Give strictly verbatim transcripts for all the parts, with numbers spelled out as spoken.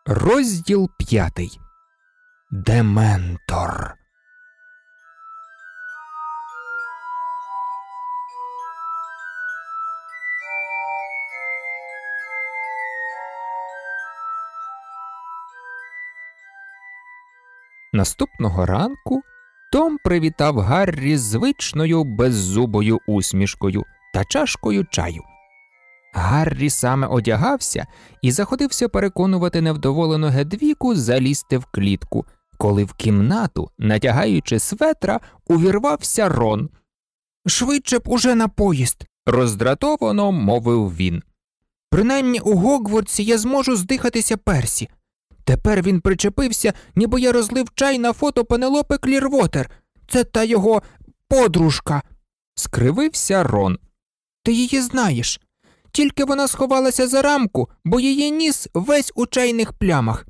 Розділ п'ятий. Дементор. Наступного ранку Том привітав Гаррі звичною беззубою усмішкою та чашкою чаю. Гаррі саме одягався і заходився переконувати невдоволену Гедвіку залізти в клітку, коли в кімнату, натягаючи светра, увірвався Рон. «Швидше б уже на поїзд!» – роздратовано мовив він. «Принаймні у Гогвартсі я зможу здихатися Персі. Тепер він причепився, ніби я розлив чай на фото Пенелопи Клірвотер. Це та його подружка!» – скривився Рон. «Ти її знаєш. Тільки вона сховалася за рамку, бо її ніс весь у чайних плямах».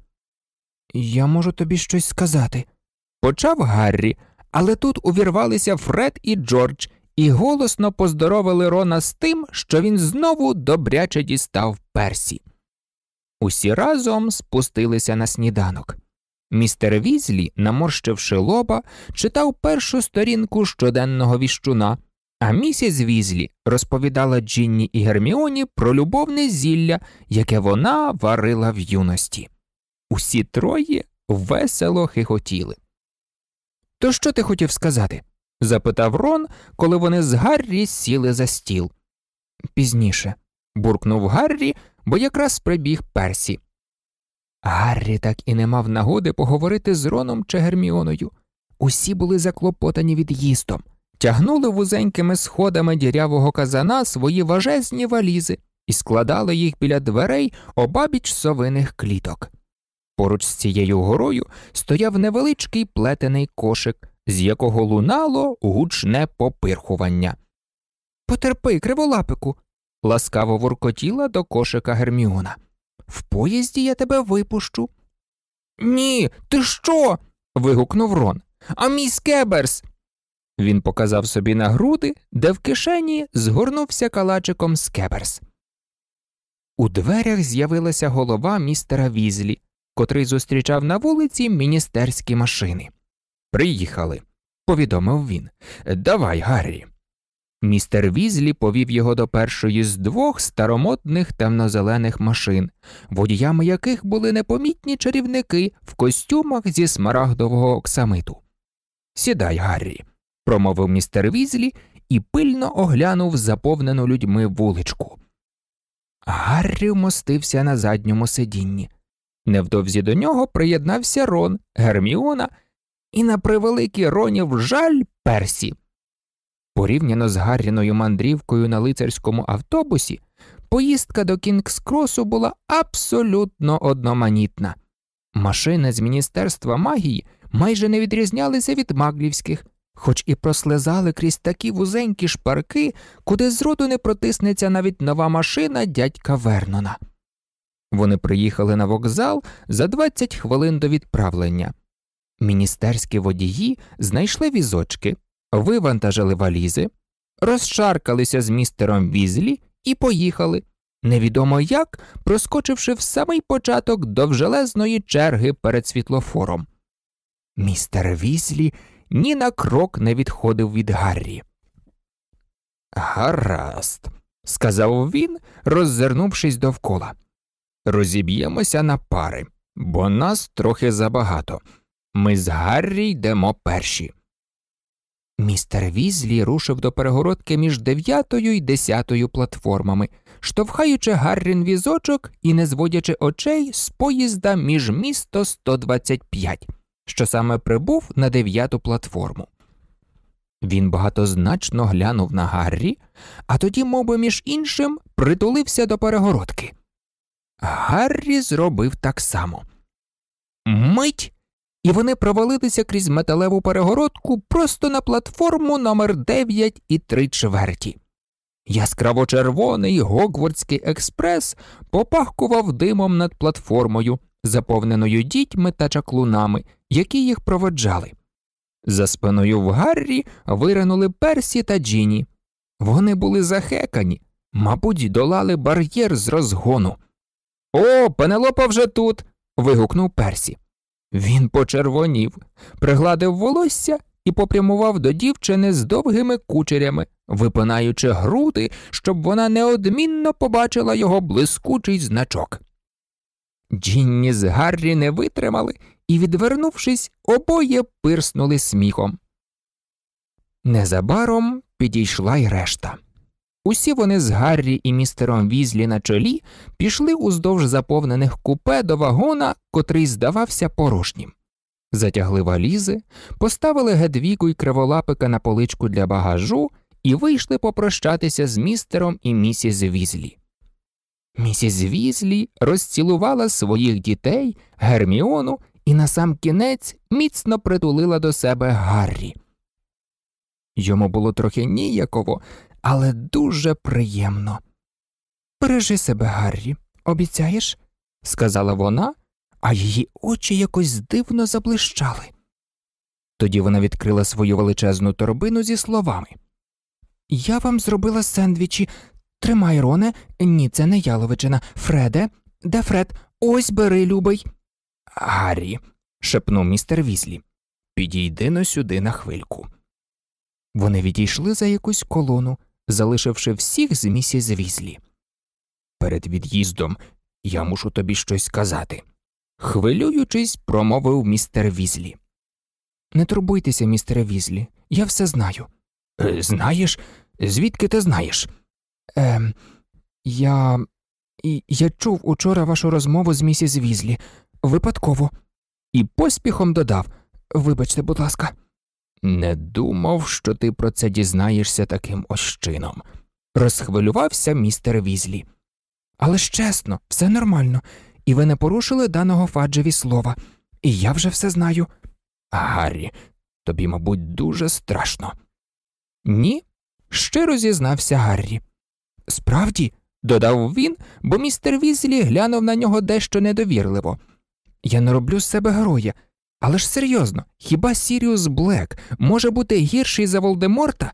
«Я можу тобі щось сказати», – почав Гаррі, але тут увірвалися Фред і Джордж і голосно поздоровили Рона з тим, що він знову добряче дістав Персі. Усі разом спустилися на сніданок. Містер Візлі, наморщивши лоба, читав першу сторінку щоденного віщуна, а місіс Візлі розповідала Джинні і Герміоні про любовне зілля, яке вона варила в юності. Усі троє весело хихотіли. «То що ти хотів сказати?» – запитав Рон, коли вони з Гаррі сіли за стіл. «Пізніше», – буркнув Гаррі, бо якраз прибіг Персі. Гаррі так і не мав нагоди поговорити з Роном чи Герміоною. Усі були заклопотані від'їздом, тягнули вузенькими сходами дірявого казана свої важезні валізи і складали їх біля дверей обабіч совиних кліток. Поруч з цією горою стояв невеличкий плетений кошик, з якого лунало гучне попирхування. «Потерпи, криволапику!» – ласкаво воркотіла до кошика Герміона. «В поїзді я тебе випущу». «Ні, ти що?» – вигукнув Рон. «А мій Скеберс?» Він показав собі на груди, де в кишені згорнувся калачиком Скеберс. У дверях з'явилася голова містера Візлі, котрий зустрічав на вулиці міністерські машини. «Приїхали», – повідомив він. «Давай, Гаррі». Містер Візлі повів його до першої з двох старомодних темнозелених машин, водіями яких були непомітні чарівники в костюмах зі смарагдового оксамиту. «Сідай, Гаррі», – промовив містер Візлі і пильно оглянув заповнену людьми вуличку. Гаррі вмостився на задньому сидінні. Невдовзі до нього приєднався Рон, Герміона і, на превеликий Ронів жаль, Персі. Порівняно з Гарріною мандрівкою на лицарському автобусі, поїздка до Кінгс-Кросу була абсолютно одноманітна. Машини з Міністерства магії майже не відрізнялися від маглівських, хоч і прослизали крізь такі вузенькі шпарки, куди зроду не протиснеться навіть нова машина дядька Вернона. Вони приїхали на вокзал за двадцять хвилин до відправлення. Міністерські водії знайшли візочки, вивантажили валізи, розшаркалися з містером Візлі і поїхали, невідомо як, проскочивши в самий початок довжелезної черги перед світлофором. Містер Візлі ні на крок не відходив від Гаррі. «Гаразд», – сказав він, роззирнувшись довкола. «Розіб'ємося на пари, бо нас трохи забагато. Ми з Гаррі йдемо перші». Містер Візлі рушив до перегородки між дев'ятою і десятою платформами, штовхаючи Гаррін візочок і не зводячи очей з поїзда між місто сто двадцять п'ять, що саме прибув на дев'яту платформу. Він багатозначно глянув на Гаррі, а тоді, мовби між іншим, притулився до перегородки. Гаррі зробив так само. Мить! І вони провалилися крізь металеву перегородку просто на платформу номер дев'ять і три чверті. Яскраво-червоний Гогвартський експрес попахкував димом над платформою, заповненою дітьми та чаклунами, які їх проводжали. За спиною в Гаррі виринули Персі та Джинні. Вони були захекані, мабуть, долали бар'єр з розгону. «О, Пенелопа вже тут!» – вигукнув Персі. Він почервонів, пригладив волосся і попрямував до дівчини з довгими кучерями, випинаючи груди, щоб вона неодмінно побачила його блискучий значок. Джинні з Гаррі не витримали і, відвернувшись, обоє пирснули сміхом. Незабаром підійшла й решта. Усі вони з Гаррі і містером Візлі на чолі пішли уздовж заповнених купе до вагона, котрий здавався порожнім. Затягли валізи, поставили Гедвігу й Криволапика на поличку для багажу і вийшли попрощатися з містером і місіс Візлі. Місіс Візлі розцілувала своїх дітей, Герміону і насамкінець міцно притулила до себе Гаррі. Йому було трохи ніяково, але дуже приємно. «Бережи себе, Гаррі, обіцяєш?» – сказала вона, а її очі якось дивно заблищали. Тоді вона відкрила свою величезну торбину зі словами: «Я вам зробила сендвічі. Тримай, Роне. Ні, це не яловичина. Фреде. Де Фред? Ось бери, любий». «Гаррі», – шепнув містер Візлі, – «підійди-но сюди на хвильку». Вони відійшли за якусь колону, залишивши всіх з місіс Візлі. «Перед від'їздом я мушу тобі щось сказати», – хвилюючись, промовив містер Візлі. «Не турбуйтеся, містере Візлі, я все знаю». «Е, знаєш? Звідки ти знаєш?» «Ем, я... я чув учора вашу розмову з місіс Візлі. Випадково». І поспіхом додав: «Вибачте, будь ласка». «Не думав, що ти про це дізнаєшся таким ось чином», – розхвилювався містер Візлі. «Але ж чесно, все нормально, і ви не порушили даного Фаджеві слова, і я вже все знаю». «Гаррі, тобі, мабуть, дуже страшно». «Ні», – щиро зізнався Гаррі. «Справді?» – додав він, бо містер Візлі глянув на нього дещо недовірливо. «Я не роблю з себе героя. Але ж серйозно, хіба Сіріус Блек може бути гірший за Волдеморта?»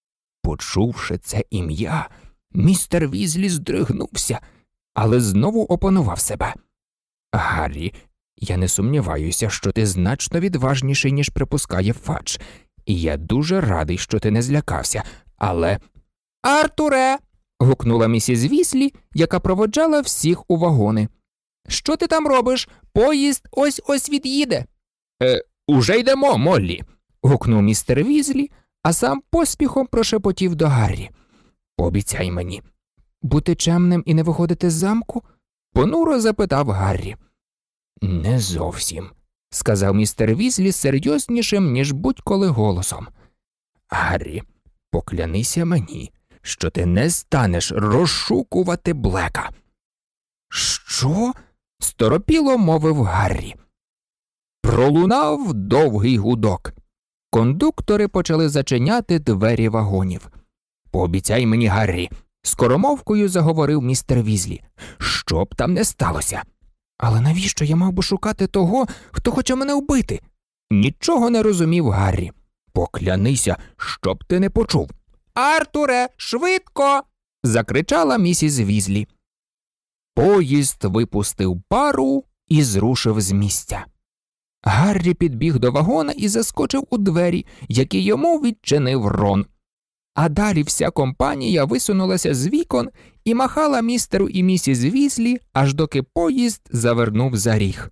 Почувши це ім'я, містер Візлі здригнувся, але знову опанував себе. «Гаррі, я не сумніваюся, що ти значно відважніший, ніж припускає Фадж, і я дуже радий, що ти не злякався, але...» «Артуре!» – гукнула місіс Візлі, яка проводжала всіх у вагони. «Що ти там робиш? Поїзд ось-ось від'їде». «Е, уже йдемо, Моллі!» – гукнув містер Візлі, а сам поспіхом прошепотів до Гаррі. «Пообіцяй мені». «Бути чемним і не виходити з замку?» – понуро запитав Гаррі. «Не зовсім», – сказав містер Візлі серйознішим, ніж будь-коли голосом. «Гаррі, поклянися мені, що ти не станеш розшукувати Блека». «Що?» – сторопіло мовив Гаррі. Пролунав довгий гудок. Кондуктори почали зачиняти двері вагонів. «Пообіцяй мені, Гаррі», – скоромовкою заговорив містер Візлі, – «що б там не сталося». «Але навіщо я мав би шукати того, хто хоче мене вбити?» Нічого не розумів Гаррі. «Поклянися, щоб ти не почув». «Артуре, швидко!» – закричала місіс Візлі. Поїзд випустив пару і зрушив з місця. Гаррі підбіг до вагона і заскочив у двері, які йому відчинив Рон. А далі вся компанія висунулася з вікон і махала містеру і місіс Візлі, аж доки поїзд завернув за ріг.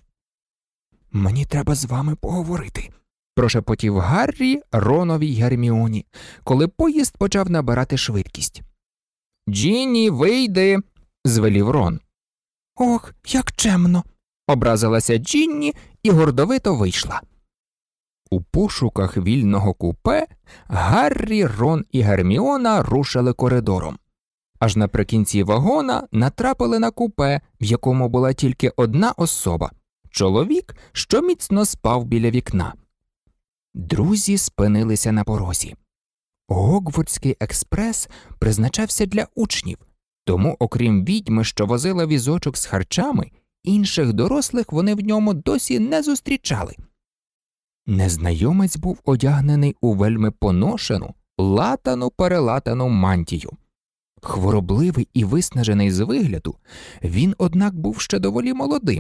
«Мені треба з вами поговорити», – прошепотів Гаррі Ронові й Герміоні, коли поїзд почав набирати швидкість. «Джинні, вийди!» – звелів Рон. «Ох, як чемно!» – образилася Джинні і гордовито вийшла. У пошуках вільного купе Гаррі, Рон і Герміона рушили коридором. Аж наприкінці вагона натрапили на купе, в якому була тільки одна особа – чоловік, що міцно спав біля вікна. Друзі спинилися на порозі. Гогвартський експрес призначався для учнів, тому, окрім відьми, що возила візочок з харчами, інших дорослих вони в ньому досі не зустрічали. Незнайомець був одягнений у вельми поношену, латану-перелатану мантію. Хворобливий і виснажений з вигляду, він, однак, був ще доволі молодим,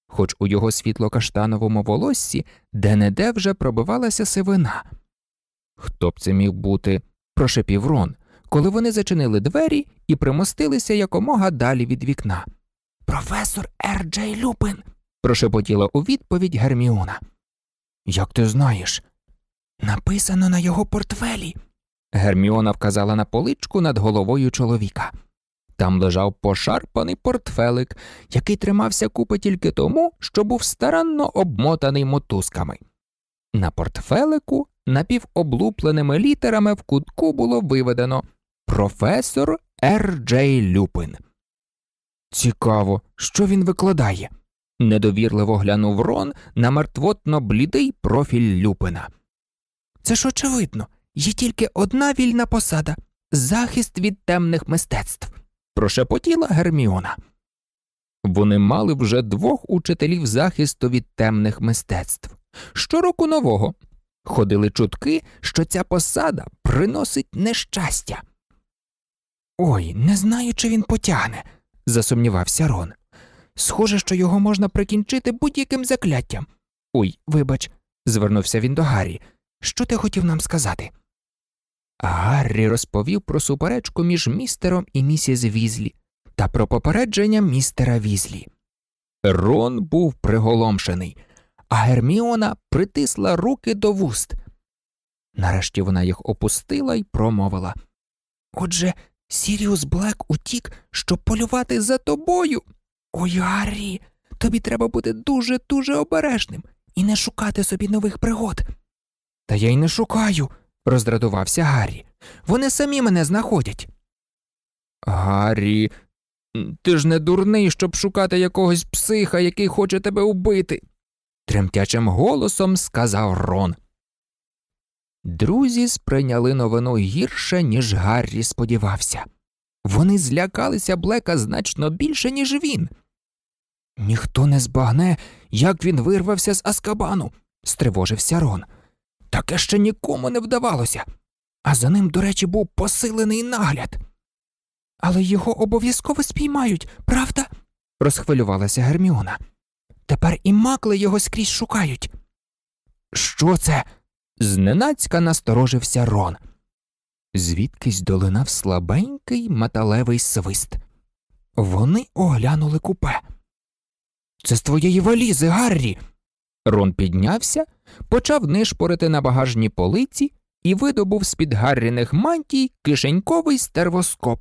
хоч у його світло-каштановому волоссі де-не-де вже пробивалася сивина. «Хто б це міг бути?» – прошепів Рон, коли вони зачинили двері і примостилися якомога далі від вікна. «Професор Р. Джей Люпин!» – прошепотіла у відповідь Герміона. «Як ти знаєш?» «Написано на його портфелі!» Герміона вказала на поличку над головою чоловіка. Там лежав пошарпаний портфелик, який тримався купи тільки тому, що був старанно обмотаний мотузками. На портфелику напівоблупленими літерами в кутку було виведено «Професор Р. Джей Люпин». «Цікаво, що він викладає?» – недовірливо глянув Рон на мертвотно-блідий профіль Люпина. «Це ж очевидно, є тільки одна вільна посада – захист від темних мистецтв», – прошепотіла Герміона. Вони мали вже двох учителів захисту від темних мистецтв. Щороку нового. Ходили чутки, що ця посада приносить нещастя. «Ой, не знаю, чи він потягне», – засумнівався Рон. «Схоже, що його можна прикінчити будь-яким закляттям». «Ой, вибач», – звернувся він до Гаррі. «Що ти хотів нам сказати?» Гаррі розповів про суперечку між містером і місіс Візлі та про попередження містера Візлі. Рон був приголомшений, а Герміона притисла руки до вуст. Нарешті вона їх опустила й промовила. «Отже, Сіріус Блек утік, щоб полювати за тобою? Ой, Гаррі, тобі треба бути дуже-дуже обережним і не шукати собі нових пригод». «Та я й не шукаю», – роздратувався Гаррі. «Вони самі мене знаходять». «Гаррі, ти ж не дурний, щоб шукати якогось психа, який хоче тебе убити», – тремтячим голосом сказав Рон. Друзі сприйняли новину гірше, ніж Гаррі сподівався. Вони злякалися Блека значно більше, ніж він. «Ніхто не збагне, як він вирвався з Азкабану», – стривожився Рон. «Таке ще нікому не вдавалося. А за ним, до речі, був посилений нагляд». «Але його обов'язково спіймають, правда?» – розхвилювалася Герміона. «Тепер і макли його скрізь шукають». «Що це?» – зненацька насторожився Рон. Звідкись долинав слабенький металевий свист. Вони оглянули купе. «Це з твоєї валізи, Гаррі!» Рон піднявся, почав нишпорити на багажній полиці і видобув з-під Гарріних мантій кишеньковий стервоскоп.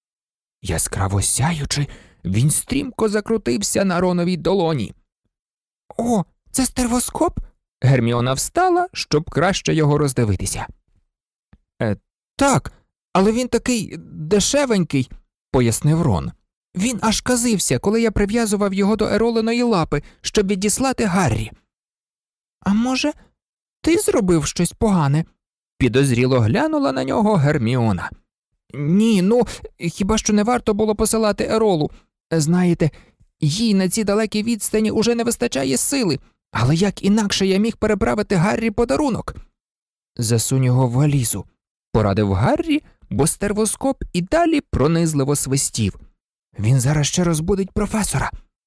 Яскраво сяючи, він стрімко закрутився на Роновій долоні. «О, це стервоскоп?» Герміона встала, щоб краще його роздивитися. «Е, так, але він такий дешевенький», – пояснив Рон. «Він аж казився, коли я прив'язував його до Ероленої лапи, щоб відіслати Гаррі». «А може, ти зробив щось погане?» – підозріло глянула на нього Герміона. «Ні, ну, хіба що не варто було посилати Еролу. Знаєте, їй на цій далекій відстані уже не вистачає сили, але як інакше я міг переправити Гаррі подарунок?» «Засунь його в валізу», – порадив Гаррі, бо стервоскоп і далі пронизливо свистів. «Він зараз ще розбудить професора».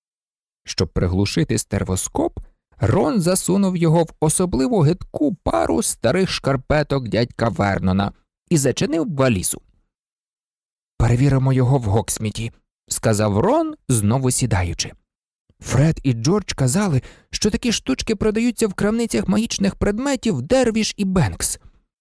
Щоб приглушити стервоскоп, Рон засунув його в особливо гидку пару старих шкарпеток дядька Вернона і зачинив валізу. «Перевіримо його в Гоксміті», – сказав Рон, знову сідаючи. «Фред і Джордж казали, що такі штучки продаються в крамницях магічних предметів Дервіш і Бенкс».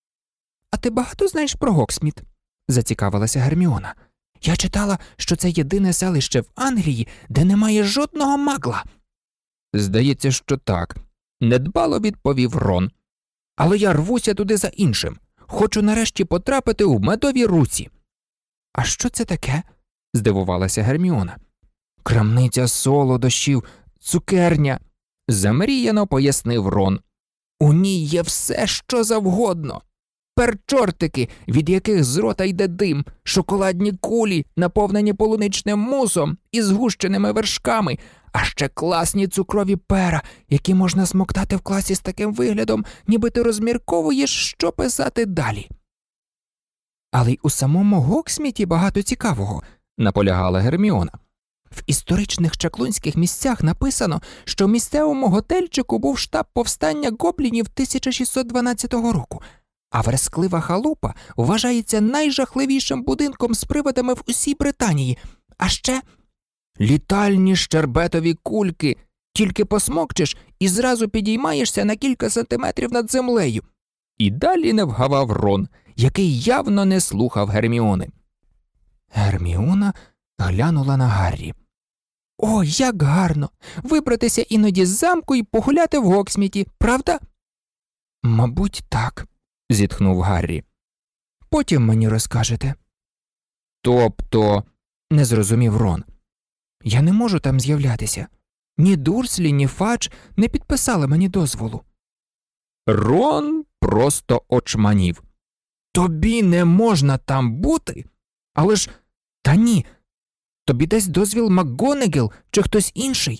«А ти багато знаєш про Гоксміт?» – зацікавилася Герміона. «Я читала, що це єдине селище в Англії, де немає жодного магла». «Здається, що так», – недбало відповів Рон. «Але я рвуся туди за іншим. Хочу нарешті потрапити у медові руці». «А що це таке?» – здивувалася Герміона. «Крамниця солодощів, цукерня», – замріяно пояснив Рон. «У ній є все, що завгодно. Перчортики, від яких з рота йде дим, шоколадні кулі, наповнені полуничним мусом і згущеними вершками, а ще класні цукрові пера, які можна смоктати в класі з таким виглядом, ніби ти розмірковуєш, що писати далі». «Але й у самому Гоксміті багато цікавого», – наполягала Герміона. В історичних чаклунських місцях написано, що в місцевому готельчику був штаб повстання гоблінів тисяча шістсот дванадцятого року, а вересклива халупа вважається найжахливішим будинком з привидами в усій Британії. А ще літальні щербетові кульки. Тільки посмокчеш і зразу підіймаєшся на кілька сантиметрів над землею. І далі не вгавав Рон, який явно не слухав Герміони. Герміона глянула на Гаррі. «О, як гарно! Вибратися іноді з замку і погуляти в Гоксміті, правда?» «Мабуть, так», – зітхнув Гаррі. «Потім мені розкажете». «Тобто?» – не зрозумів Рон. «Я не можу там з'являтися. Ні Дурслі, ні Фадж не підписали мені дозволу». Рон просто очманів. «Тобі не можна там бути? Але ж, та ні, тобі дасть дозвіл МакГонагал чи хтось інший?»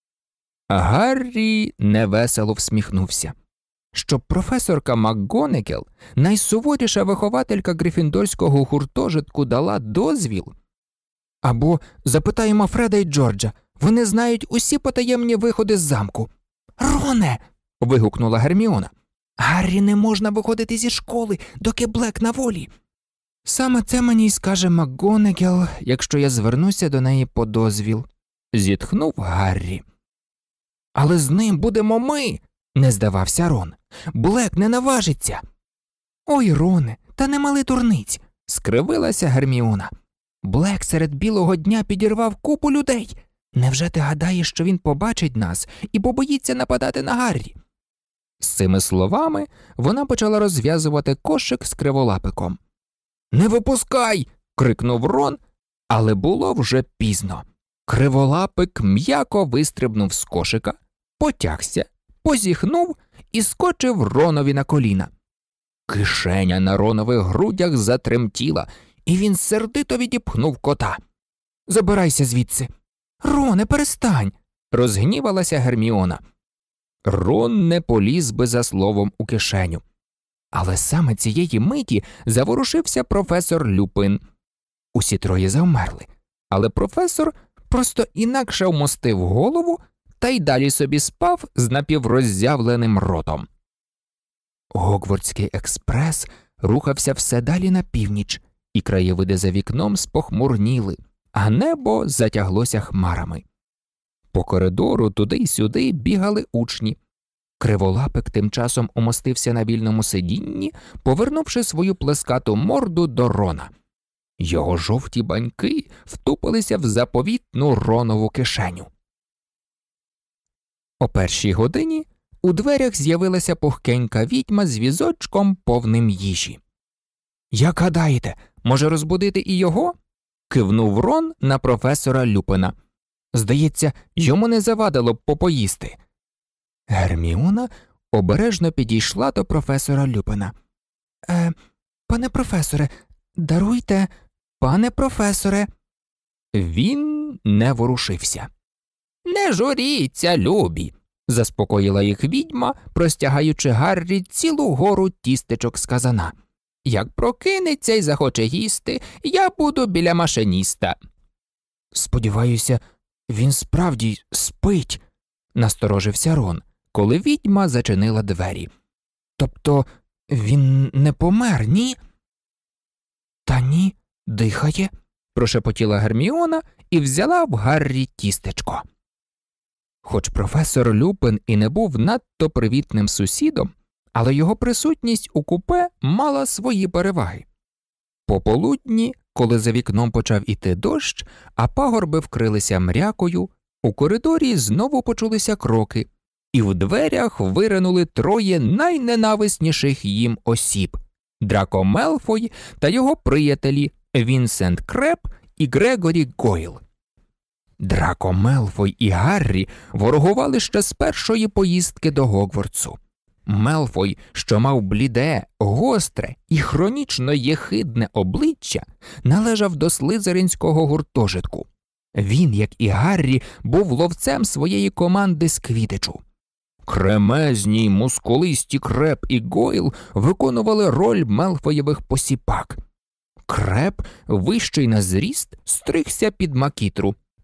Гаррі невесело всміхнувся. Щоб професорка МакГонагал, найсуворіша вихователька грифіндорського гуртожитку, дала дозвіл? Або запитаємо Фреда і Джорджа, вони знають усі потаємні виходи з замку. «Роне!» – вигукнула Герміона. «Гаррі не можна виходити зі школи, доки Блек на волі». «Саме це мені й скаже МакГонагал, якщо я звернуся до неї по дозвіл», – зітхнув Гаррі. «Але з ним будемо ми!» – не здавався Рон. «Блек не наважиться!» «Ой, Роне, та не мали дурниць!» – скривилася Герміона. «Блек серед білого дня підірвав купу людей. Невже ти гадаєш, що він побачить нас і побоїться нападати на Гаррі?» З цими словами вона почала розв'язувати кошик з криволапиком. «Не випускай!» – крикнув Рон, але було вже пізно. Криволапик м'яко вистрибнув з кошика, потягся, позіхнув і скочив Ронові на коліна. Кишеня на Ронових грудях затремтіла, і він сердито відіпхнув кота. «Забирайся звідси!» «Роне, перестань!» – розгнівалася Герміона. Рон не поліз би за словом у кишеню. Але саме цієї миті заворушився професор Люпин. Усі троє завмерли, але професор просто інакше вмостив голову та й далі собі спав з напівроззявленим ротом. Гогвартський експрес рухався все далі на північ, і краєвиди за вікном спохмурніли, а небо затяглося хмарами. По коридору туди й сюди бігали учні. Криволапик тим часом умостився на вільному сидінні, повернувши свою плескату морду до Рона. Його жовті баньки втупилися в заповітну Ронову кишеню. О першій годині у дверях з'явилася пухкенька відьма з візочком повним їжі. «Як гадаєте, може розбудити і його?» – кивнув Рон на професора Люпина. «Здається, йому не завадило б попоїсти». Герміона обережно підійшла до професора Люпина. «Е, пане професоре, даруйте, пане професоре». Він не ворушився. «Не журіться, любі», – заспокоїла їх відьма, простягаючи Гаррі цілу гору тістечок з казана. «Як прокинеться й захоче їсти, я буду біля машиніста». «Сподіваюся, він справді спить», – насторожився Рон, коли відьма зачинила двері. «Тобто він не помер, ні?» «Та ні, дихає», – прошепотіла Герміона і взяла в Гаррі тістечко. Хоч професор Люпин і не був надто привітним сусідом, але його присутність у купе мала свої переваги. Пополудні, коли за вікном почав іти дощ, а пагорби вкрилися мрякою, у коридорі знову почулися кроки, і в дверях виринули троє найненависніших їм осіб – Драко Мелфой та його приятелі Вінсент Креб і Грегорі Гойл. Драко Мелфой і Гаррі ворогували ще з першої поїздки до Гогвартсу. Мелфой, що мав бліде, гостре і хронічно єхидне обличчя, належав до слизеринського гуртожитку. Він, як і Гаррі, був ловцем своєї команди з квідичу. Кремезні й мускулисті Креб і Гойл виконували роль Мелфоєвих посіпак. Креб, вищий на зріст, стригся під макітру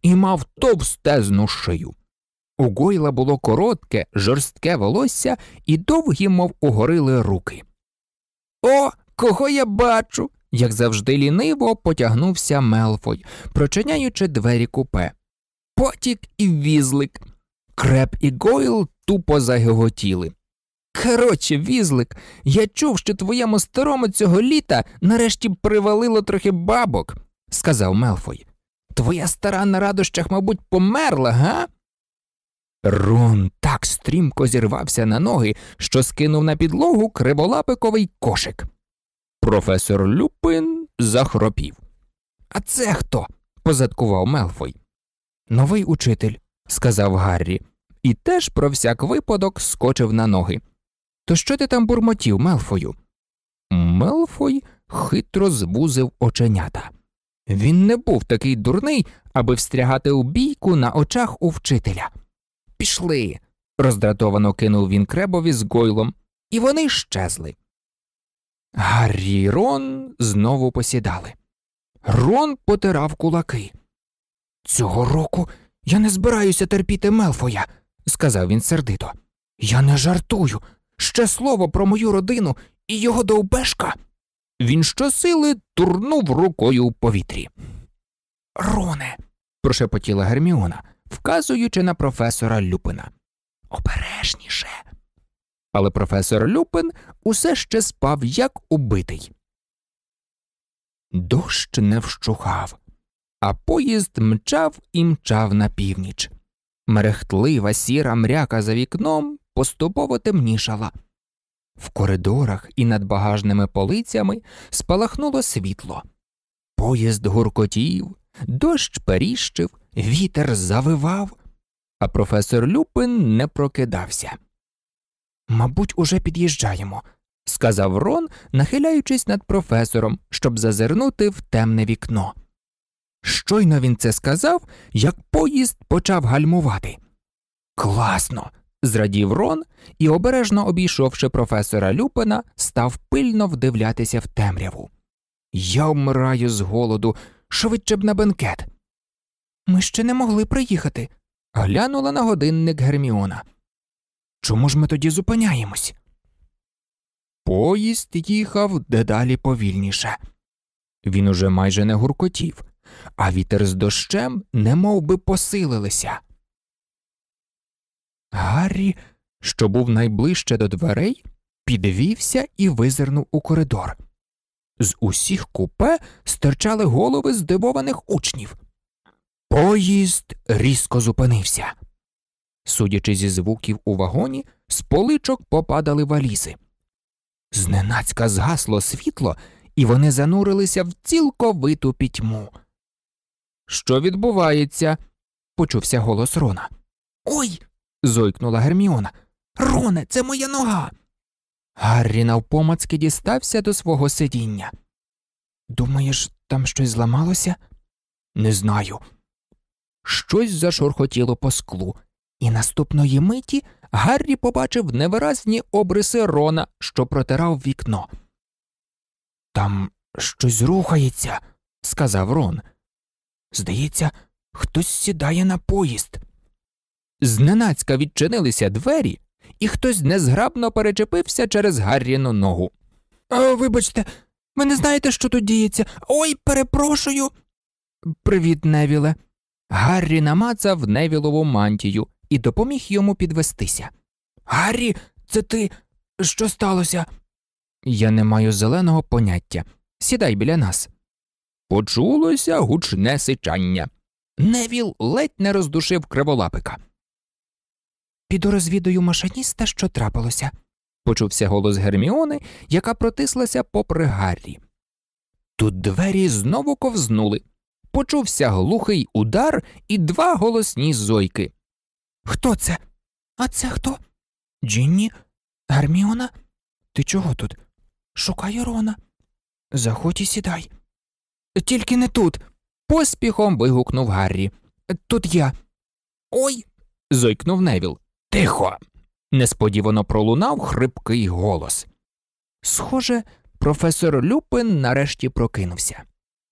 і мав товстезну шию. У Гойла було коротке, жорстке волосся і довгі, мов у горили, руки. «О, кого я бачу!» – як завжди ліниво потягнувся Мелфой, прочиняючи двері купе. Потік і Візлик. Креп і Гойл тупо загиготіли. «Короче, Візлик, я чув, що твоєму старому цього літа нарешті привалило трохи бабок», – сказав Мелфой. «Твоя стара на радощах, мабуть, померла, га?» Рон так стрімко зірвався на ноги, що скинув на підлогу криволапиковий кошик. Професор Люпин захропів. «А це хто?» – позадкував Мелфой. «Новий учитель», – сказав Гаррі, і теж про всяк випадок скочив на ноги. «То що ти там бурмотів, Мелфою?» Мелфой хитро звузив оченята. Він не був такий дурний, аби встрягати у бійку на очах у вчителя. «Пішли!» – роздратовано кинув він Кребові з Гойлом, і вони щезли. Гаррі й Рон знову посідали. Рон потирав кулаки. «Цього року я не збираюся терпіти Мелфоя», – сказав він сердито. «Я не жартую. Ще слово про мою родину і його довбешка». Він щосили турнув рукою в повітрі. «Роне», – прошепотіла Герміона, вказуючи на професора Люпина. «Обережніше». Але професор Люпин усе ще спав, як убитий. Дощ не вщухав, а поїзд мчав і мчав на північ. Мерехтлива сіра мряка за вікном поступово темнішала. В коридорах і над багажними полицями спалахнуло світло. Поїзд гуркотів, дощ періщив, вітер завивав, а професор Люпин не прокидався. «Мабуть, уже під'їжджаємо», – сказав Рон, нахиляючись над професором, щоб зазирнути в темне вікно. Щойно він це сказав, як поїзд почав гальмувати. «Класно!» – зрадів Рон і, обережно обійшовши професора Люпина, став пильно вдивлятися в темряву. «Я вмираю з голоду, швидше б на бенкет». «Ми ще не могли приїхати», – глянула на годинник Герміона. «Чому ж ми тоді зупиняємось?» Поїзд їхав дедалі повільніше. Він уже майже не гуркотів, а вітер з дощем немов би посилилися. Гаррі, що був найближче до дверей, підвівся і визирнув у коридор. З усіх купе стирчали голови здивованих учнів. Поїзд різко зупинився. Судячи зі звуків у вагоні, з поличок попадали валізи. Зненацька згасло світло, і вони занурилися в цілковиту пітьму. «Що відбувається?» – почувся голос Рона. «Ой!» – зойкнула Герміона. «Роне, це моя нога!» Гаррі навпомацки дістався до свого сидіння. «Думаєш, там щось зламалося?» «Не знаю». Щось зашурхотіло по склу, і наступної миті Гаррі побачив невиразні обриси Рона, що протирав вікно. «Там щось рухається», – сказав Рон. «Здається, хтось сідає на поїзд». Зненацька відчинилися двері, і хтось незграбно перечепився через Гарріну ногу. «О, вибачте, ви не знаєте, що тут діється? Ой, перепрошую!» «Привіт, Невіле». Гаррі намацав Невілову мантію і допоміг йому підвестися. «Гаррі, це ти? Що сталося?» «Я не маю зеленого поняття. Сідай біля нас». Почулося гучне сичання. Невіл ледь не роздушив криволапика. «Піду розвідаю машиніста, що трапилося», – почувся голос Герміони, яка протислася попри Гаррі. Тут двері знову ковзнули. Почувся глухий удар і два голосні зойки. «Хто це? А це хто? Джинні? Герміона? Ти чого тут? Шукаю Рона. Заходь і сідай». «Тільки не тут!» – поспіхом вигукнув Гаррі. «Тут я». «Ой!» – зойкнув Невіл. «Тихо!» – несподівано пролунав хрипкий голос. Схоже, професор Люпин нарешті прокинувся.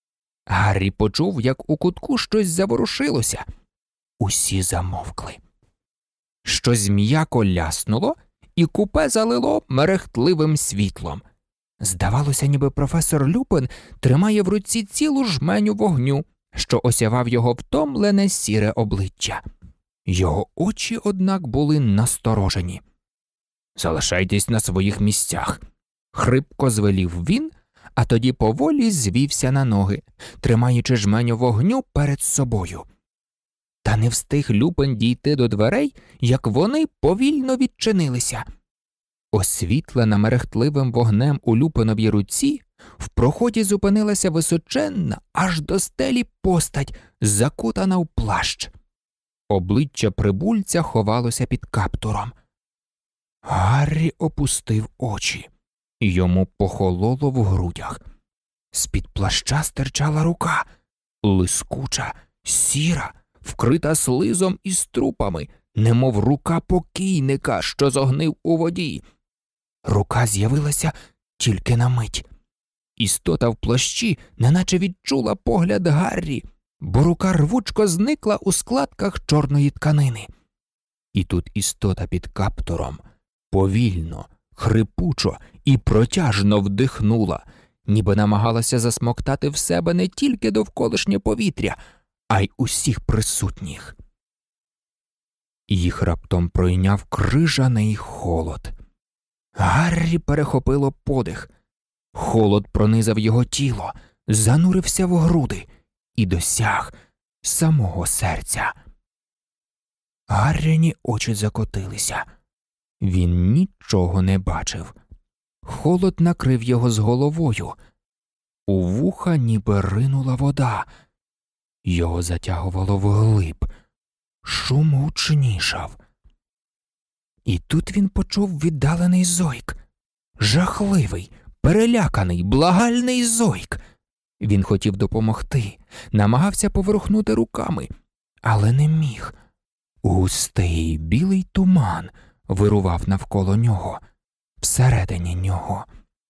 Гаррі почув, як у кутку щось заворушилося. Усі замовкли. Щось м'яко ляснуло, і купе залило мерехтливим світлом. Здавалося, ніби професор Люпин тримає в руці цілу жменю вогню, що осявав його втомлене сіре обличчя. Його очі, однак, були насторожені. «Залишайтесь на своїх місцях», – хрипко звелів він, а тоді поволі звівся на ноги, тримаючи жменю вогню перед собою. Та не встиг Люпин дійти до дверей, як вони повільно відчинилися. Освітлена мерехтливим вогнем у Люпиновій руці, в проході зупинилася височенна, аж до стелі постать, закутана в плащ. Обличчя прибульця ховалося під каптуром. Гаррі опустив очі. Йому похололо в грудях. З-під плаща стирчала рука, лискуча, сіра, вкрита слизом і струпами, немов рука покійника, що зогнив у воді. Рука з'явилася тільки на мить. Істота в плащі неначе відчула погляд Гаррі, бо рука рвучко зникла у складках чорної тканини. І тут істота під каптуром повільно, хрипучо і протяжно вдихнула, ніби намагалася засмоктати в себе не тільки довколишнє повітря, а й усіх присутніх. Їх раптом пройняв крижаний холод. Гаррі перехопило подих. Холод пронизав його тіло, занурився в груди і досяг самого серця. Гарріні очі закотилися. Він нічого не бачив. Холод накрив його з головою. У вуха ніби ринула вода. Його затягувало вглиб. Шум гучнішав. І тут він почув віддалений зойк. Жахливий, переляканий, благальний зойк. Він хотів допомогти, намагався поворухнути руками, але не міг. Густий білий туман вирував навколо нього, всередині нього.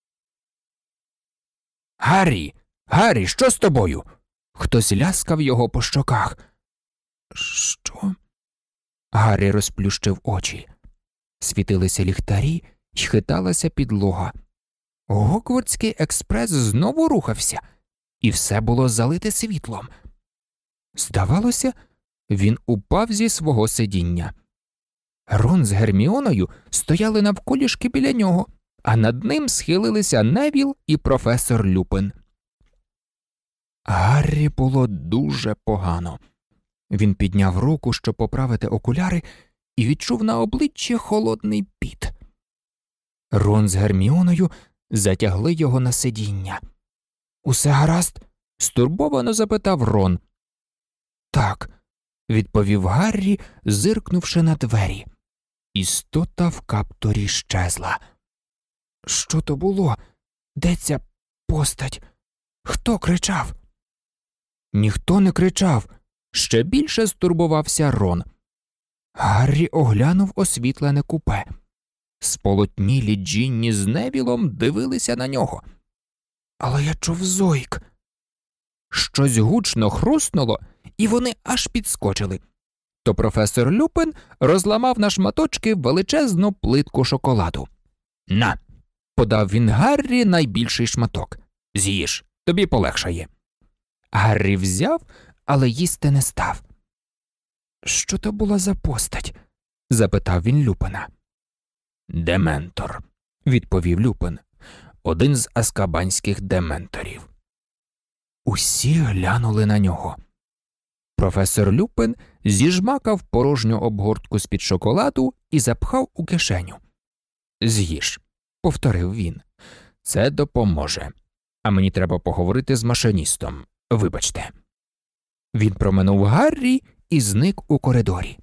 «Гаррі! Гаррі, що з тобою?» Хтось ляскав його по щоках. «Що?» Гаррі розплющив очі. Світилися ліхтарі й хиталася підлога. Гогвартський експрес знову рухався, і все було залите світлом. Здавалося, він упав зі свого сидіння. Рон з Герміоною стояли навколішки біля нього, а над ним схилилися Невіл і професор Люпин. Гаррі було дуже погано. Він підняв руку, щоб поправити окуляри, і відчув на обличчі холодний піт. Рон з Герміоною затягли його на сидіння. «Усе гаразд?» – стурбовано запитав Рон. «Так», – відповів Гаррі, зиркнувши на двері. Істота в каптурі щезла. «Що то було? Де ця постать? Хто кричав?» Ніхто не кричав. Ще більше стурбувався Рон. Гаррі оглянув освітлене купе. Сполотнілі Джинні з Невілом дивилися на нього. «Але я чув зойк». Щось гучно хруснуло, і вони аж підскочили. То професор Люпин розламав на шматочки величезну плитку шоколаду. «На!» – подав він Гаррі найбільший шматок. «З'їж, тобі полегшає». Гаррі взяв, але їсти не став. «Що то була за постать?» – запитав він Люпина. «Дементор», – відповів Люпин. «Один з азкабанських дементорів». Усі глянули на нього. Професор Люпин зіжмакав порожню обгортку з-під шоколаду і запхав у кишеню. «З'їж», – повторив він. «Це допоможе. А мені треба поговорити з машиністом. Вибачте». Він проминув Гаррі і зник у коридорі.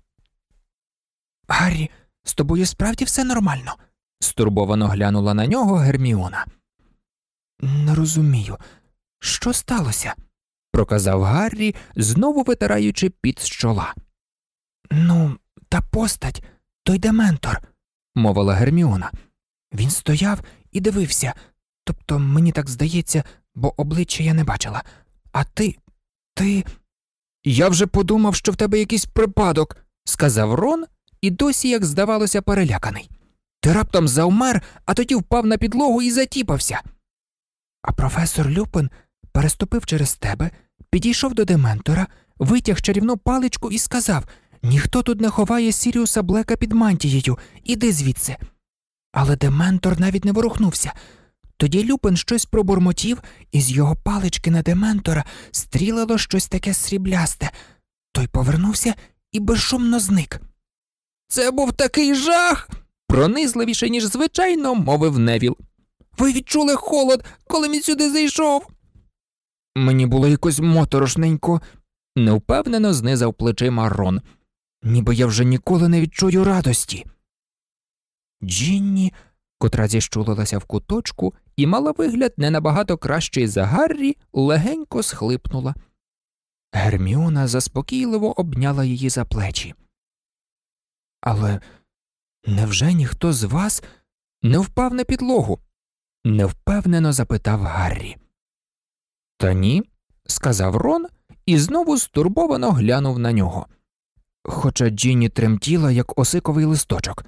«Гаррі, з тобою справді все нормально?» – стурбовано глянула на нього Герміона. «Не розумію. Що сталося?» – проказав Гаррі, знову витираючи піт з чола. «Ну, та постать, той дементор», – мовила Герміона. «Він стояв і дивився, тобто мені так здається, бо обличчя я не бачила. А ти, ти... Я вже подумав, що в тебе якийсь припадок, сказав Рон, і досі, як здавалося, переляканий. Ти раптом завмер, а тоді впав на підлогу і затіпався. А професор Люпин переступив через тебе, підійшов до Дементора, витяг чарівну паличку і сказав: «Ніхто тут не ховає Сіріуса Блека під мантією, іди звідси». Але Дементор навіть не ворухнувся. Тоді Люпин щось пробурмотів, і з його палички на Дементора стрілило щось таке сріблясте. Той повернувся і безшумно зник. «Це був такий жах!» – пронизливіше, ніж звичайно, мовив Невіл. «Ви відчули холод, коли він сюди зайшов?» «Мені було якось моторошненько», – невпевнено знизав плечима Рон. «Ніби я вже ніколи не відчую радості». Джинні, котра зіщулилася в куточку і мала вигляд не набагато кращий за Гаррі, легенько схлипнула. Герміона заспокійливо обняла її за плечі. «Але невже ніхто з вас не впав на підлогу?» – невпевнено запитав Гаррі. «Та ні», – сказав Рон і знову стурбовано глянув на нього. Хоча Джинні тремтіла, як осиковий листочок.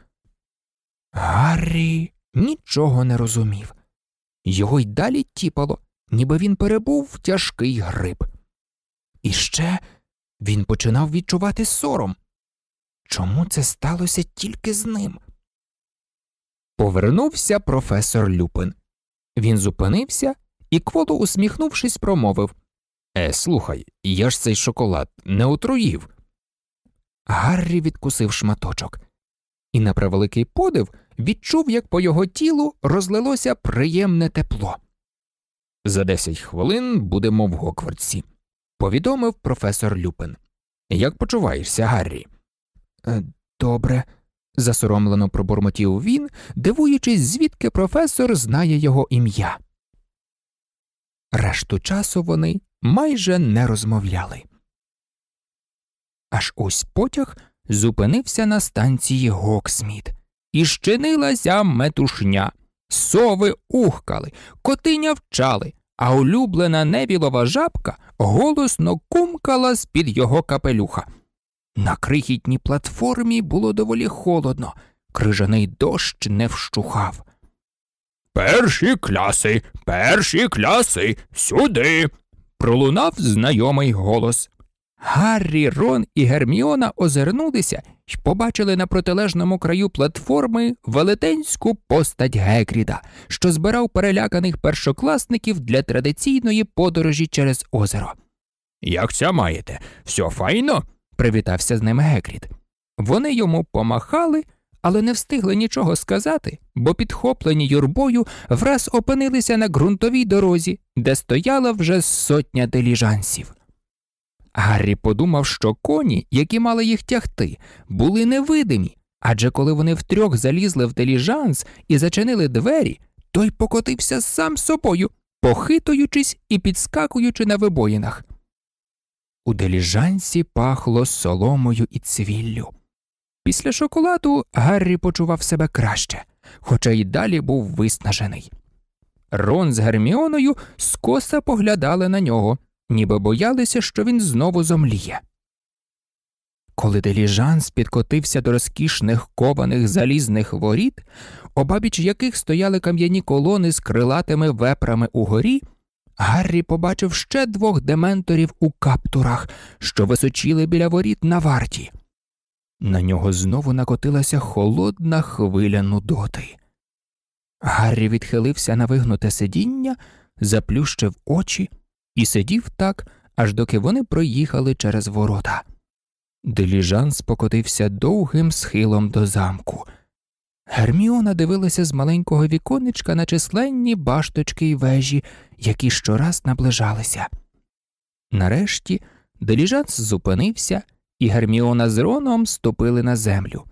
Гаррі нічого не розумів. Його й далі тіпало, ніби він перебув в тяжкий грип. І ще він починав відчувати сором. Чому це сталося тільки з ним? Повернувся професор Люпин. Він зупинився і, кволо усміхнувшись, промовив: «Е, слухай, я ж цей шоколад не отруїв». Гаррі відкусив шматочок і, на превеликий подив, відчув, як по його тілу розлилося приємне тепло. «За десять хвилин будемо в Гогвартсі», – повідомив професор Люпин. «Як почуваєшся, Гаррі?» «Е, добре», – засоромлено пробурмотів він, дивуючись, звідки професор знає його ім'я. Решту часу вони майже не розмовляли. Аж ось потяг зупинився на станції Гоксмід. І щинилася метушня. Сови ухкали, коти нявчали, а улюблена Невілова жабка голосно кумкала з-під його капелюха. На крихітній платформі було доволі холодно, крижаний дощ не вщухав. «Перші класи, перші класи, сюди!» – пролунав знайомий голос. Гаррі, Рон і Герміона озирнулися й побачили на протилежному краю платформи велетенську постать Гегріда, що збирав переляканих першокласників для традиційної подорожі через озеро. «Як ся маєте? Все файно?» – привітався з ними Гегрід. Вони йому помахали, але не встигли нічого сказати, бо підхоплені юрбою враз опинилися на ґрунтовій дорозі, де стояла вже сотня диліжансів. Гаррі подумав, що коні, які мали їх тягти, були невидимі, адже коли вони втрьох залізли в диліжанс і зачинили двері, той покотився сам собою, похитуючись і підскакуючи на вибоїнах. У диліжансі пахло соломою і цвіллю. Після шоколаду Гаррі почував себе краще, хоча й далі був виснажений. Рон з Герміоною скоса поглядали на нього, ніби боялися, що він знову зомліє. Коли диліжанс підкотився до розкішних кованих залізних воріт, обабіч яких стояли кам'яні колони з крилатими вепрами угорі, Гаррі побачив ще двох дементорів у каптурах, що височіли біля воріт на варті. На нього знову накотилася холодна хвиля нудоти. Гаррі відхилився на вигнуте сидіння, заплющив очі і сидів так, аж доки вони проїхали через ворота. Диліжанс покотився довгим схилом до замку. Герміона дивилася з маленького віконечка на численні башточки й вежі, які щораз наближалися. Нарешті диліжанс зупинився, і Герміона з Роном ступили на землю.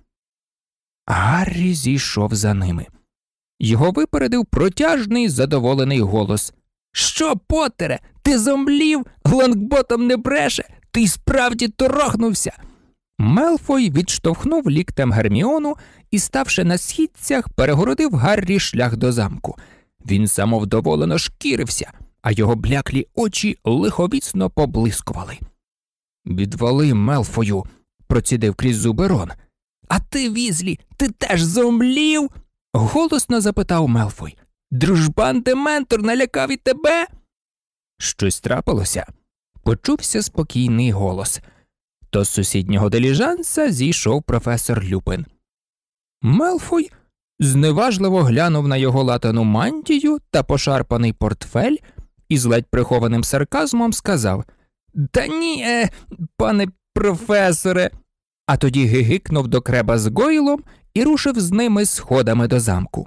Гаррі зійшов за ними. Його випередив протяжний задоволений голос. «Що, Поттере, ти зомлів? Лонгботом не бреше? Ти справді торохнувся!» Мелфой відштовхнув ліктем Герміону і, ставши на східцях, перегородив Гаррі шлях до замку. Він самовдоволено шкірився, а його бляклі очі лиховісно поблискували. «Відвали, Мелфою!» – процідив крізь зуби Рон. «А ти, Візлі, ти теж зомлів?» – голосно запитав Мелфой. «Дружбан Дементор налякав і тебе?» «Щось трапилося?» – почувся спокійний голос. То з сусіднього диліжанса зійшов професор Люпин. Мелфой зневажливо глянув на його латану мантію та пошарпаний портфель і з ледь прихованим сарказмом сказав: «Та ні, е, пане професоре!» А тоді гигикнув до Креба з Гойлом і рушив з ними сходами до замку.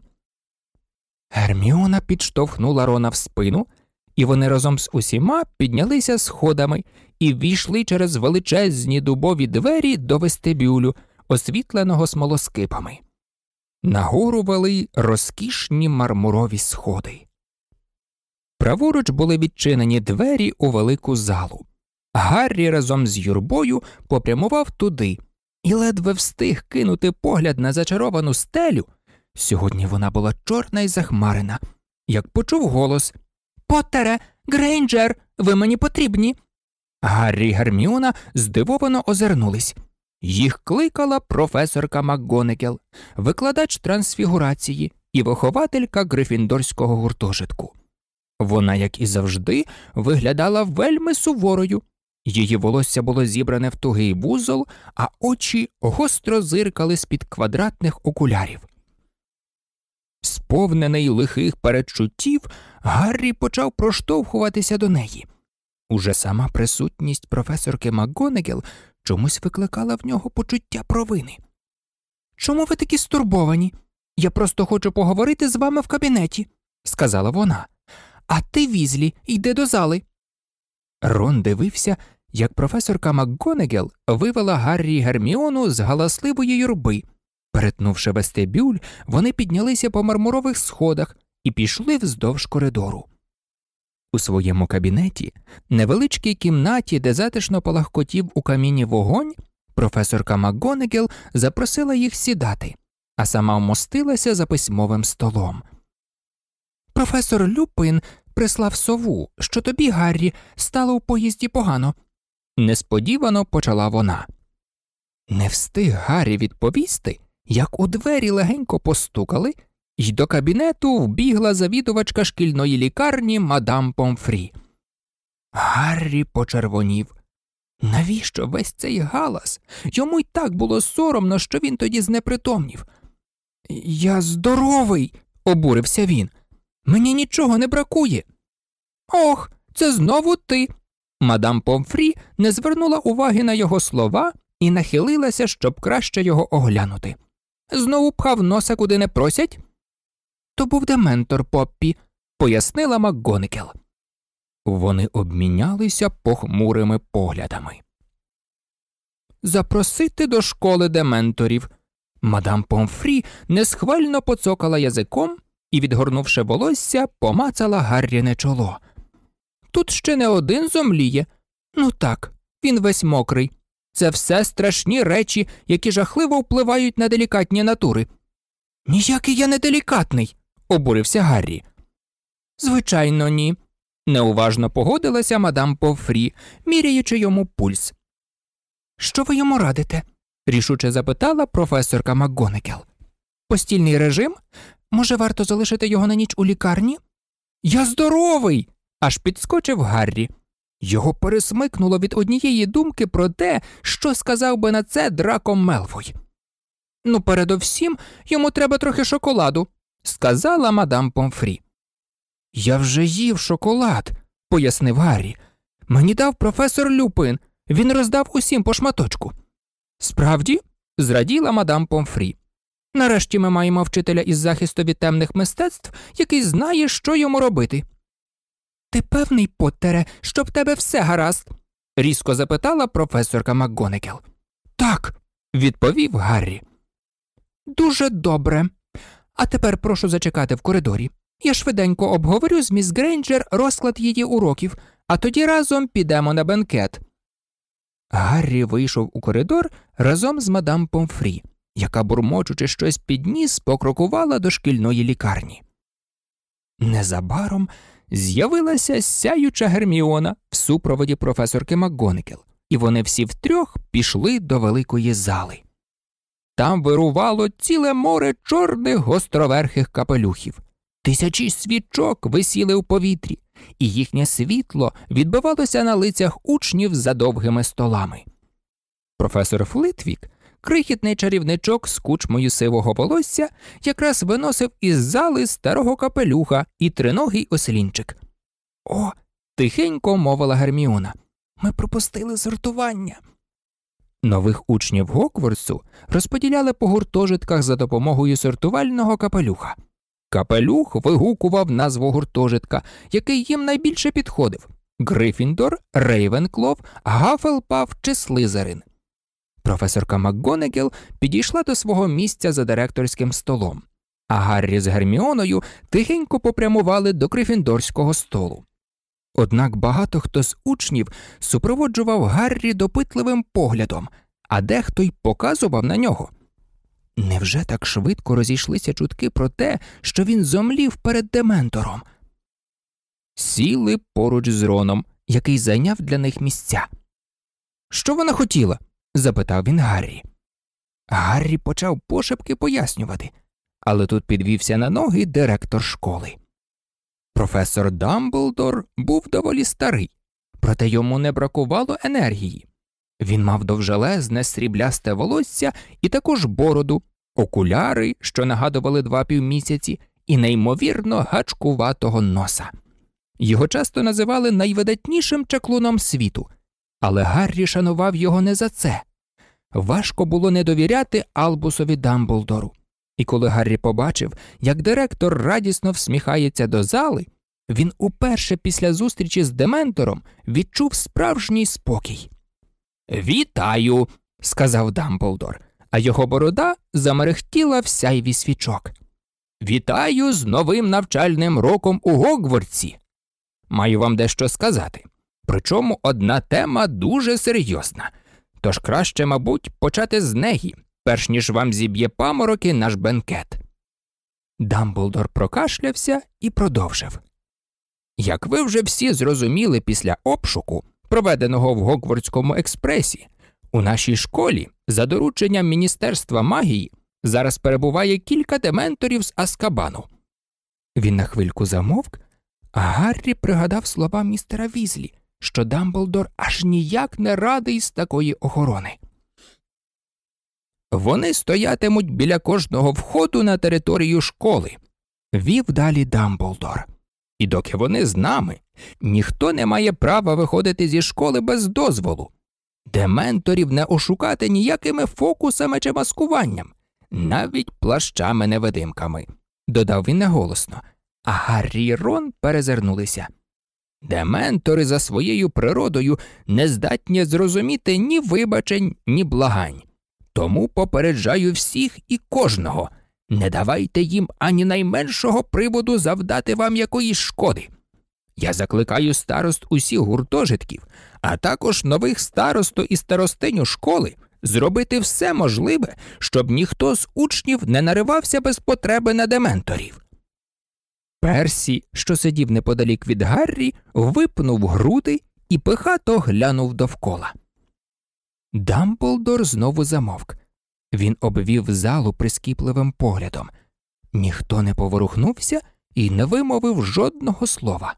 Герміона підштовхнула Рона в спину, і вони разом з усіма піднялися сходами і ввійшли через величезні дубові двері до вестибюлю, освітленого смолоскипами. Нагору вели розкішні мармурові сходи. Праворуч були відчинені двері у велику залу. Гаррі разом з юрбою попрямував туди і ледве встиг кинути погляд на зачаровану стелю. Сьогодні вона була чорна й захмарена, як почув голос: «Поттере, Грейнджер, ви мені потрібні!» Гаррі й Герміона здивовано озирнулись. Їх кликала професорка МакГонагал, викладач трансфігурації і вихователька Грифіндорського гуртожитку. Вона, як і завжди, виглядала вельми суворою. Її волосся було зібране в тугий вузол, а очі гостро зиркали з-під квадратних окулярів. Сповнений лихих передчуттів, Гаррі почав проштовхуватися до неї. Уже сама присутність професорки МакГонагал чомусь викликала в нього почуття провини. «Чому ви такі стурбовані? Я просто хочу поговорити з вами в кабінеті», – сказала вона. «А ти, Візлі, йди до зали». Рон дивився, як професорка МакГонагал вивела Гаррі й Герміону з галасливої юрби. Перетнувши вестибюль, вони піднялися по мармурових сходах і пішли вздовж коридору. У своєму кабінеті, невеличкій кімнаті, де затишно палахкотів у каміні вогонь, професорка МакГонагал запросила їх сідати, а сама вмостилася за письмовим столом. «Професор Люпин прислав сову, що тобі, Гаррі, стало у поїзді погано», – несподівано почала вона. Не встиг Гаррі відповісти, як у двері легенько постукали, й до кабінету вбігла завідувачка шкільної лікарні мадам Помфрі. Гаррі почервонів. Навіщо весь цей галас? Йому й так було соромно, що він тоді знепритомнів. «Я здоровий!» – обурився він. «Мені нічого не бракує». «Ох, це знову ти!» Мадам Помфрі не звернула уваги на його слова і нахилилася, щоб краще його оглянути. «Знову пхав носа, куди не просять?» «То був Дементор, Поппі», – пояснила МакГонагал. Вони обмінялися похмурими поглядами. «Запросити до школи дементорів». Мадам Помфрі несхвально поцокала язиком і, відгорнувши волосся, помацала Гарріне чоло. «Тут ще не один зомліє. Ну так, він весь мокрий. Це все страшні речі, які жахливо впливають на делікатні натури». «Ніякий я не делікатний», – обурився Гаррі. «Звичайно, ні», – неуважно погодилася мадам Помфрі, міряючи йому пульс. «Що ви йому радите?» – рішуче запитала професорка МакГонагал. «Постільний режим? Може, варто залишити його на ніч у лікарні?» «Я здоровий!» – аж підскочив Гаррі. Його пересмикнуло від однієї думки про те, що сказав би на це Драко Мелфой. «Ну, передовсім, йому треба трохи шоколаду», – сказала мадам Помфрі. «Я вже їв шоколад», – пояснив Гаррі. «Мені дав професор Люпин, він роздав усім по шматочку». «Справді?» – зраділа мадам Помфрі. «Нарешті ми маємо вчителя із захисту від темних мистецтв, який знає, що йому робити». «Ти певний, Поттере, що в тебе все гаразд?» – різко запитала професорка МакГонагал. «Так», – відповів Гаррі. «Дуже добре. А тепер прошу зачекати в коридорі. Я швиденько обговорю з міс Грейнджер розклад її уроків, а тоді разом підемо на бенкет». Гаррі вийшов у коридор разом з мадам Помфрі, яка, бурмочучи щось під ніс, покрокувала до шкільної лікарні. Незабаром з'явилася сяюча Герміона в супроводі професорки МакГонагал, і вони всі втрьох пішли до великої зали. Там вирувало ціле море чорних гостроверхих капелюхів. Тисячі свічок висіли у повітрі, і їхнє світло відбивалося на лицях учнів за довгими столами. Професор Флитвік, крихітний чарівничок з кучмою сивого волосся, якраз виносив із зали старого капелюха і триногий ослінчик. «О!» – тихенько мовила Герміона. «Ми пропустили сортування!» Нових учнів Гогвартсу розподіляли по гуртожитках за допомогою сортувального капелюха. Капелюх вигукував назву гуртожитка, який їм найбільше підходив – Грифіндор, Рейвенклов, Гафелпаф чи Слизерин. Професорка МакГонагал підійшла до свого місця за директорським столом, а Гаррі з Герміоною тихенько попрямували до грифіндорського столу. Однак багато хто з учнів супроводжував Гаррі допитливим поглядом, а дехто й показував на нього. Невже так швидко розійшлися чутки про те, що він зомлів перед дементором? Сіли поруч з Роном, який зайняв для них місця. «Що вона хотіла?» – запитав він Гаррі. Гаррі почав пошепки пояснювати, але тут підвівся на ноги директор школи. Професор Дамблдор був доволі старий, проте йому не бракувало енергії. Він мав довжелезне сріблясте волосся і також бороду, окуляри, що нагадували два півмісяці, і неймовірно гачкуватого носа. Його часто називали найвидатнішим чаклуном світу, але Гаррі шанував його не за це. Важко було не довіряти Албусові Дамблдору. І коли Гаррі побачив, як директор радісно всміхається до зали, він уперше після зустрічі з дементором відчув справжній спокій. «Вітаю!» – сказав Дамблдор, а його борода замерехтіла в сяйві свічок. «Вітаю з новим навчальним роком у Гогвартсі! Маю вам дещо сказати, причому одна тема дуже серйозна, тож краще, мабуть, почати з неї, перш ніж вам зіб'є памороки наш бенкет». Дамблдор прокашлявся і продовжив. «Як ви вже всі зрозуміли після обшуку, проведеного в Гогвартському експресі, у нашій школі за дорученням Міністерства магії зараз перебуває кілька дементорів з Азкабану». Він на хвильку замовк, а Гаррі пригадав слова містера Візлі, що Дамблдор аж ніяк не радий з такої охорони. «Вони стоятимуть біля кожного входу на територію школи», – вів далі Дамблдор. «І доки вони з нами, ніхто не має права виходити зі школи без дозволу. Дементорів не ошукати ніякими фокусами чи маскуванням, навіть плащами-невидимками», – додав він неголосно, а Гаррі й Рон перезирнулися. «Дементори за своєю природою не здатні зрозуміти ні вибачень, ні благань. Тому попереджаю всіх і кожного, не давайте їм ані найменшого приводу завдати вам якоїсь шкоди. Я закликаю старост усіх гуртожитків, а також нових старосту і старостиню школи зробити все можливе, щоб ніхто з учнів не наривався без потреби на дементорів». Персі, що сидів неподалік від Гаррі, випнув груди і пихато глянув довкола. Дамблдор знову замовк. Він обвів залу прискіпливим поглядом. Ніхто не поворухнувся і не вимовив жодного слова.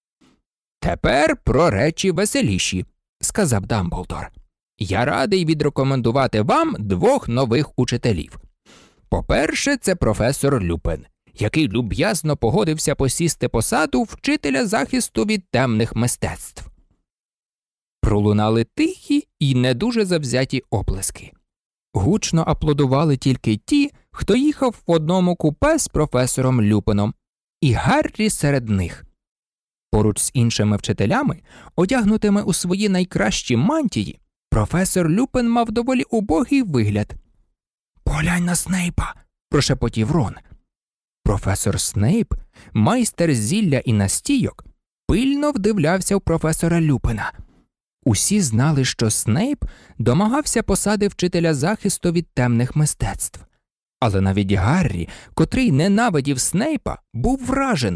«Тепер про речі веселіші», – сказав Дамблдор. «Я радий відрекомендувати вам двох нових учителів. По-перше, це професор Люпен, який люб'язно погодився посісти посаду вчителя захисту від темних мистецтв». Пролунали тихі і не дуже завзяті оплески. Гучно аплодували тільки ті, хто їхав в одному купе з професором Люпеном, і Гаррі серед них. Поруч з іншими вчителями, одягнутими у свої найкращі мантії, професор Люпен мав доволі убогий вигляд. «Поглянь на Снейпа!» – прошепотів Рон. Професор Снейп, майстер зілля і настійок, пильно вдивлявся в професора Люпена. Усі знали, що Снейп домагався посади вчителя захисту від темних мистецтв. Але навіть Гаррі, котрий ненавидів Снейпа, був вражений,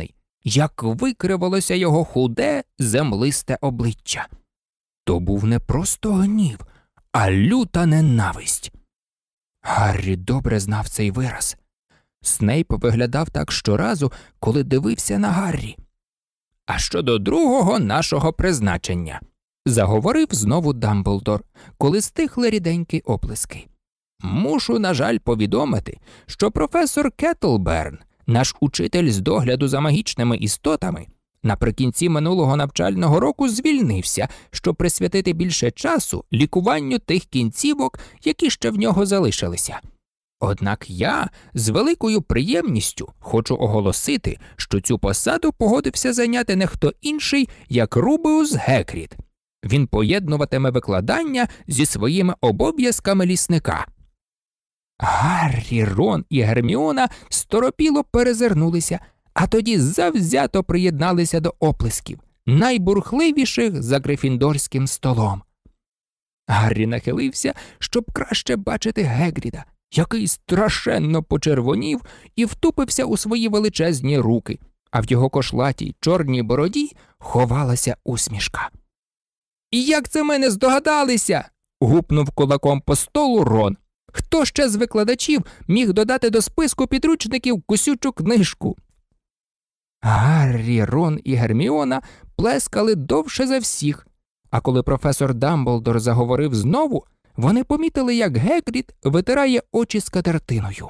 як викривалося його худе, землисте обличчя. То був не просто гнів, а люта ненависть. Гаррі добре знав цей вираз. Снейп виглядав так щоразу, коли дивився на Гаррі. «А щодо другого нашого призначення», – заговорив знову Дамблдор, коли стихли ріденькі оплески. «Мушу, на жаль, повідомити, що професор Кеттлберн, наш учитель з догляду за магічними істотами, наприкінці минулого навчального року звільнився, щоб присвятити більше часу лікуванню тих кінцівок, які ще в нього залишилися. Однак я з великою приємністю хочу оголосити, що цю посаду погодився зайняти не хто інший, як Рубеус Гекріт. Він поєднуватиме викладання зі своїми обов'язками лісника». Гаррі, Рон і Герміона сторопіло перезирнулися, а тоді завзято приєдналися до оплесків, найбурхливіших за грифіндорським столом. Гаррі нахилився, щоб краще бачити Гегріда, який страшенно почервонів і втупився у свої величезні руки, а в його кошлатій чорній бороді ховалася усмішка. «І як це ми не здогадалися?» – гупнув кулаком по столу Рон. «Хто ще з викладачів міг додати до списку підручників кусючу книжку?» Гаррі, Рон і Герміона плескали довше за всіх, а коли професор Дамблдор заговорив знову, вони помітили, як Гегрід витирає очі скатертиною.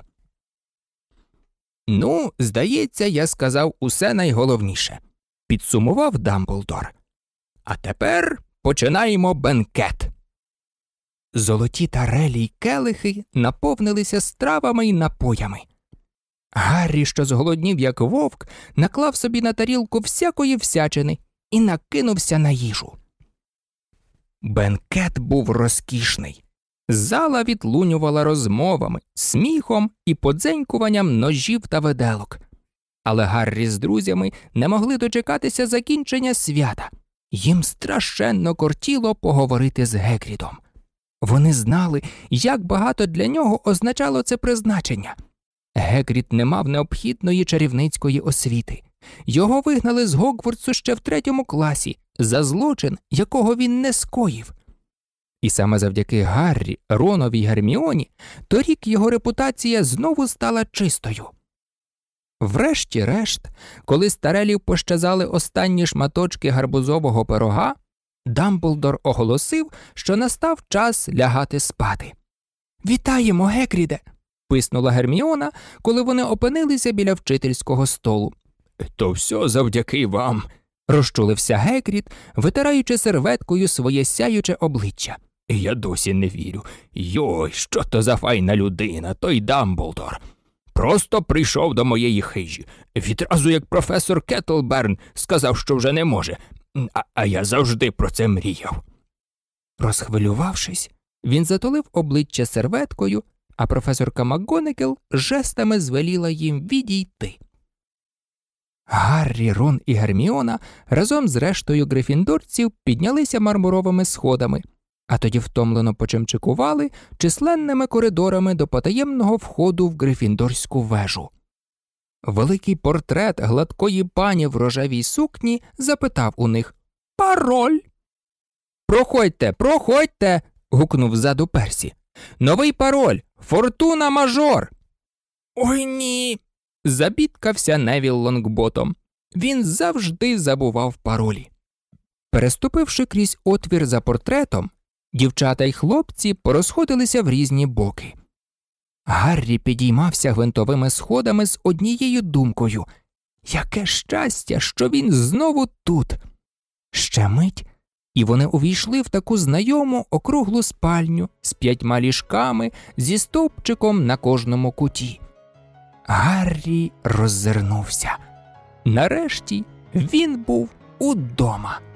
«Ну, здається, я сказав усе найголовніше», – підсумував Дамблдор. «А тепер починаємо бенкет». Золоті тарелі й келихи наповнилися стравами й напоями. Гаррі, що зголоднів як вовк, наклав собі на тарілку всякої всячини і накинувся на їжу. Бенкет був розкішний. Зала відлунювала розмовами, сміхом і подзенькуванням ножів та виделок. Але Гаррі з друзями не могли дочекатися закінчення свята. Їм страшенно кортіло поговорити з Гегрідом. Вони знали, як багато для нього означало це призначення. Гегрід не мав необхідної чарівницької освіти. Його вигнали з Гогвартсу ще в третьому класі за злочин, якого він не скоїв. І саме завдяки Гаррі, Ронові й Герміоні торік його репутація знову стала чистою. Врешті-решт, коли з тарелів пощазали останні шматочки гарбузового пирога, Дамблдор оголосив, що настав час лягати спати. «Вітаємо, Гегріде!» – писнула Герміона, коли вони опинилися біля вчительського столу. «То все завдяки вам», – розчулився Гегрід, витираючи серветкою своє сяюче обличчя. «Я досі не вірю. Йой, що то за файна людина, той Дамблдор. Просто прийшов до моєї хижі. Відразу як професор Кеттлберн сказав, що вже не може. А, а я завжди про це мріяв». Розхвилювавшись, він затулив обличчя серветкою, а професорка МакГонагал жестами звеліла їм відійти. Гаррі, Рон і Герміона разом з рештою грифіндорців піднялися мармуровими сходами, а тоді втомлено почимчикували численними коридорами до потаємного входу в грифіндорську вежу. Великий портрет гладкої пані в рожевій сукні запитав у них «Пароль!». «Проходьте, проходьте!» – гукнув ззаду Персі. «Новий пароль! Фортуна мажор!» «Ой ні!» – забідкався Невіл Лонгботом. Він завжди забував паролі. Переступивши крізь отвір за портретом, дівчата й хлопці порозходилися в різні боки. Гаррі підіймався гвинтовими сходами з однією думкою – яке щастя, що він знову тут! Ще мить, і вони увійшли в таку знайому округлу спальню з п'ятьма ліжками зі стовпчиком на кожному куті. Гаррі роззирнувся. Нарешті він був удома.